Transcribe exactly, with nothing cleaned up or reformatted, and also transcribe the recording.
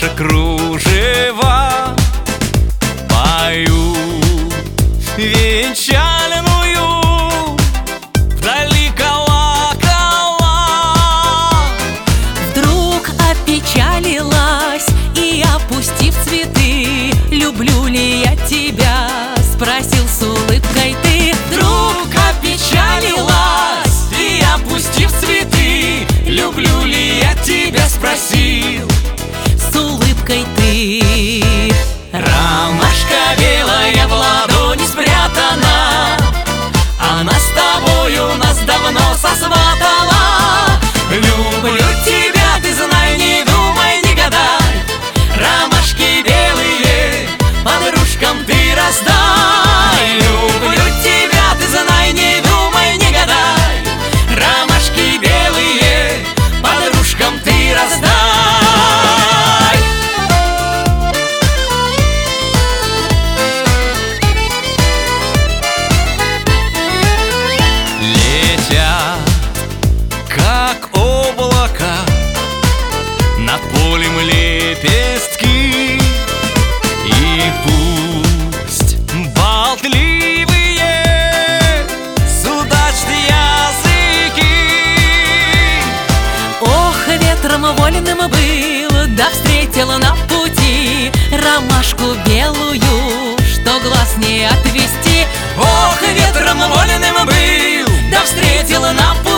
Наши кружева поют венчальную, вдали колокола. Вдруг опечалилась и, опустив цветы, люблю ли я тебя, спросил с улыбкой ты. Вдруг опечалилась и, опустив цветы, люблю ли я тебя, спросил с улыбкой ты. Ромашка белая в ладони спрятана, она с тобою нас давно сосватала. Люблю тебя, ты знай, не думай, не гадай, ромашки белые подружкам ты раздай. Люблю тебя, ты знай, не думай, не гадай, ромашки белые подружкам ты раздай. Как облака над полем лепестки, и пусть болтливые судачат языки. Ох, ветром вольным был, да встретила на пути ромашку белую, что глаз не отвести. Ох, ветром вольным был, да встретила на пути